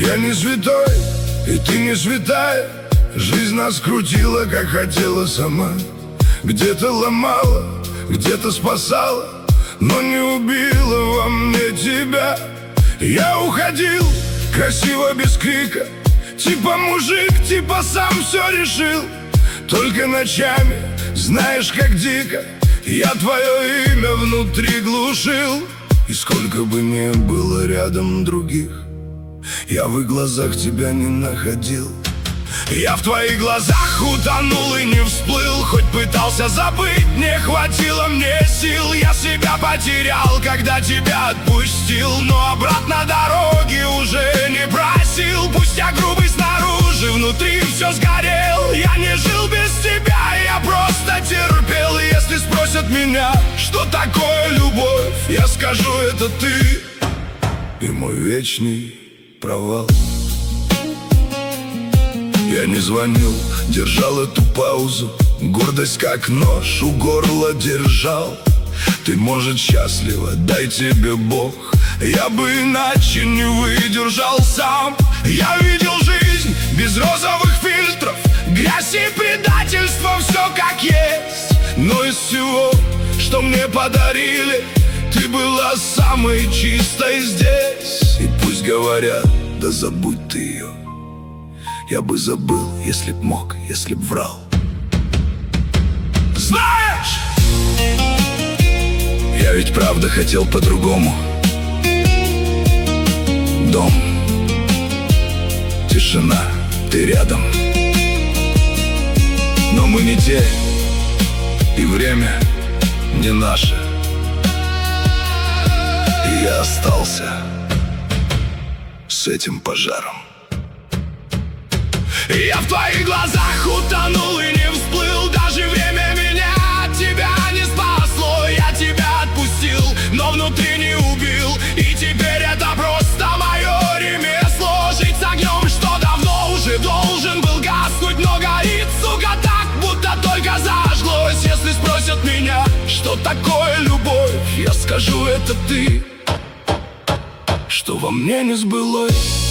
Я не святой, и ты не святая. Жизнь нас крутила, как хотела сама. Где-то ломала, где-то спасала, но не убила во мне тебя. Я уходил, красиво, без крика, типа мужик, типа сам все решил. Только ночами, знаешь, как дико, я твое имя внутри глушил. И сколько бы ни было рядом других, я в их глазах тебя не находил. Я в твоих глазах утонул и не всплыл. Хоть пытался забыть, не хватило мне сил. Я себя потерял, когда тебя отпустил, но обратно дороги уже не просил. Пусть я грубый снаружи, внутри все сгорел. Я не жил без тебя, я просто терпел. И если спросят меня, что такое любовь, я скажу, это ты и мой вечный провал. Я не звонил, держал эту паузу. Гордость как нож у горла держал. Ты, может, счастлива, дай тебе Бог. Я бы иначе не выдержал сам. Я видел жизнь без розовых фильтров, грязь и предательство, все как есть. Но из всего, что мне подарили, ты была самой чистой здесь. И пусть говорят, да забудь ты ее, я бы забыл, если б мог, если б врал. Знаешь, я ведь правда хотел по-другому. Дом, тишина, ты рядом. Но мы не те, и время не наше. И я остался с этим пожаром. Я в твоих глазах утонул и не всплыл. Даже время меня от тебя не спасло. Я тебя отпустил, но внутри не убил. И теперь это просто мое ремесло. Жить с огнем, что давно уже должен был гаснуть, но горит, сука, так, будто только зажглось. Если спросят меня, что такое любовь, я скажу, это ты, что во мне не сбылось.